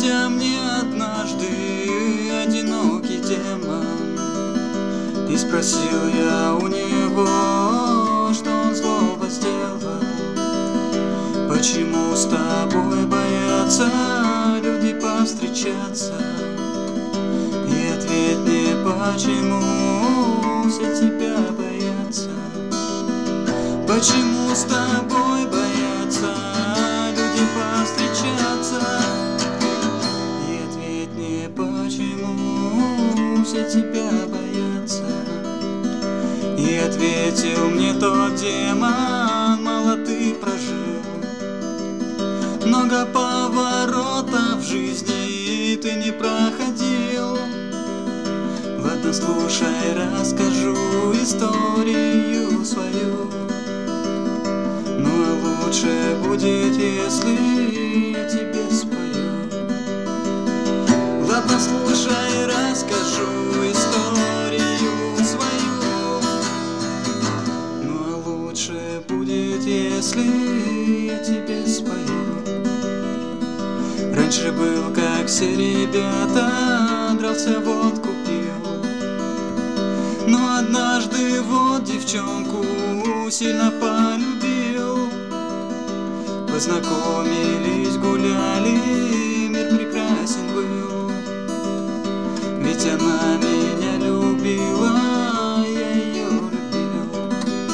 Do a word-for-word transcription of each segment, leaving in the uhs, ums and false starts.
Приснился мне однажды одинокий демон, и спросил я у него, что он злого сделал. Почему с тобой боятся люди повстречаться? И ответь мне, почему все тебя боятся? Почему с тобой боятся люди повстречаться? И ответь мне, почему все тебя боятся? И ответил мне тот демон: мало ты прожил, много поворотов в жизни ты не проходил. Ладно, слушай, расскажу историю свою. Ну а лучше будет, если я тебе спою. Ладно, слушай, расскажу историю свою. Ну а лучше будет, если я тебе спою. Раньше был, как все ребята, дрался, водку пил. Но однажды вот девчонку сильно полюбил. Познакомились, гуляли, мир прекрасен был. Ведь она меня любила, я ее любил.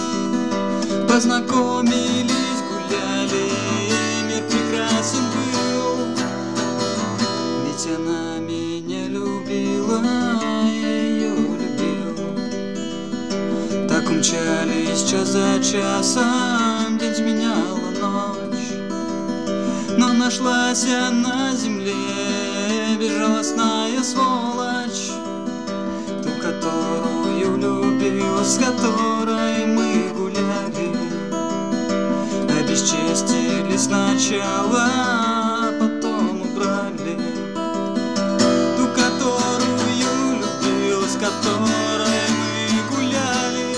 Познакомились, гуляли, мир прекрасен был. Ведь она меня любила, я ее любил. Так умчались час за часом, день сменяла ночь. Но нашлась на земле безжалостная сволочь, ту, которую любил, с которой мы гуляли. Обесчестили сначала, а потом убрали. Ту, которую любил, с которой мы гуляли.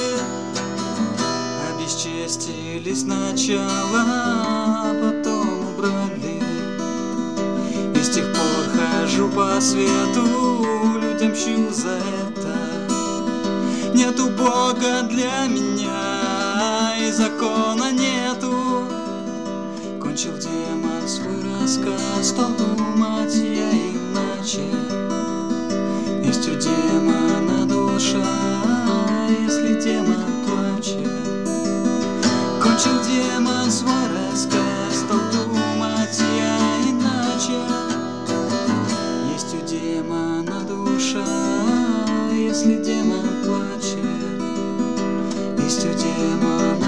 Обесчестили сначала, а потом убрали. И с тех пор хожу по свету, людям щу за это. Нету Бога для меня, и закона нету. Кончил демон свой рассказ, стал думать я иначе. Есть у демона душа, если демон плачет. Кончил демон свой рассказ, стал думать я иначе. Есть у демона душа, если демон плачет. Есть у демона